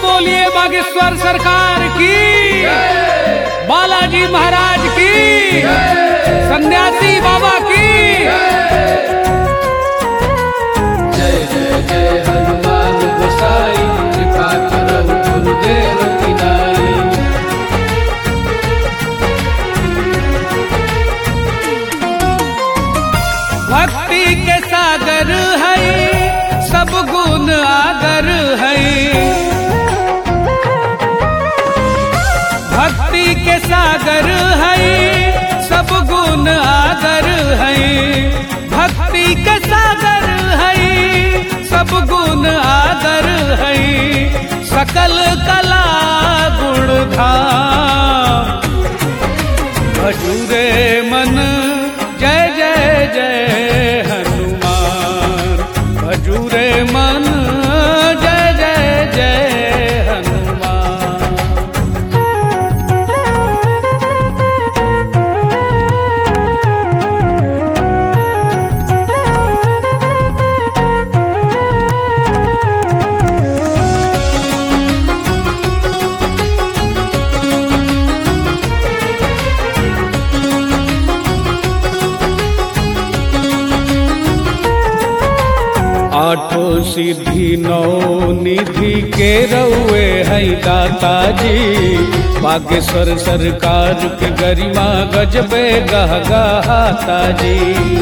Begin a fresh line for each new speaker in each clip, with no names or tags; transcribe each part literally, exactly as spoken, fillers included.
बोलिए बागेश्वर सरकार की, बालाजी महाराज की, सन्यासी बाबा की।
जय जय जय हनुमान गोसाई, कृपा करहु गुरुदेव की नाई।
भक्ति के सागर है, सब गुण आगर है। भक्ति के सागर है, सब गुण आगर है। भक्ति के सागर है, सब गुण आगर है। सकल कला गुण धाम, भजूरे मन जय जय जय हनुमान। भजूरे मन जय जय जय हनुमान। आठों सिद्धि नौ निधि के रउए है दाता जी। बागेश्वर सरकार के गरिमा गजबे गह गहाता जी।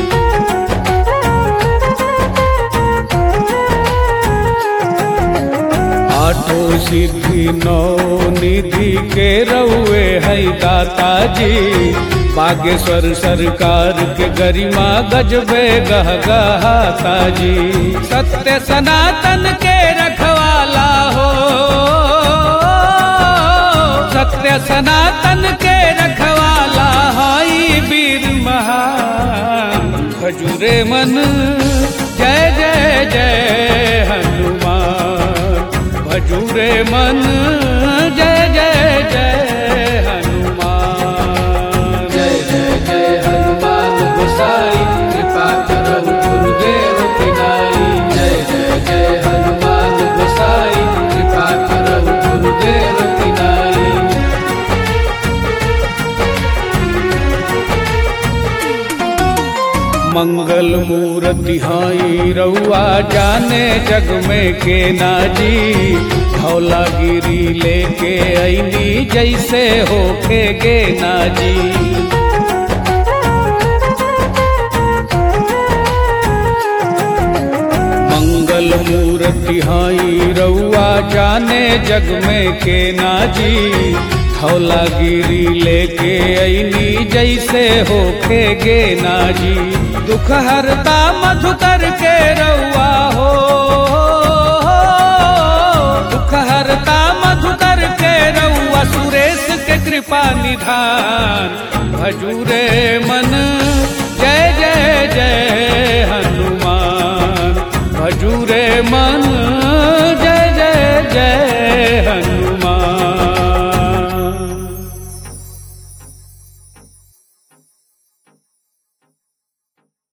आठों सिद्धि नौ निधि के रउए है दाता जी। बागेश्वर सरकार के गरिमा गजबे गह गहाता जी। सत्य सनातन के रखवाला हो, सत्य सनातन के रखवाला हाई वीर महान। भजूरे मन जय जय जय हनुमान। भजूरे मन जय जय जय हनुमान।
जय जय जय हनुमान गोसाई, कृपा करहु गुरुदेव की नाई। जय जय जय हनुमान गोसाई, कृपा करहु गुरुदेव की नाई।
मंगल मूर्ति हाई रउआ, जाने जग में के नाजी। धौलागिरी लेके ऐनी, जैसे होके गे नाजी। मंगल मूर्ति हाई रउआ, जाने जग में के नाजी। धौलागिरी लेके ऐनी, जैसे होके गे नाजी। दुख हरता मधुकर के रउआ हो, दुख हरता मधुकर के रउआ। सुरेश के कृपा निधान, भजूरे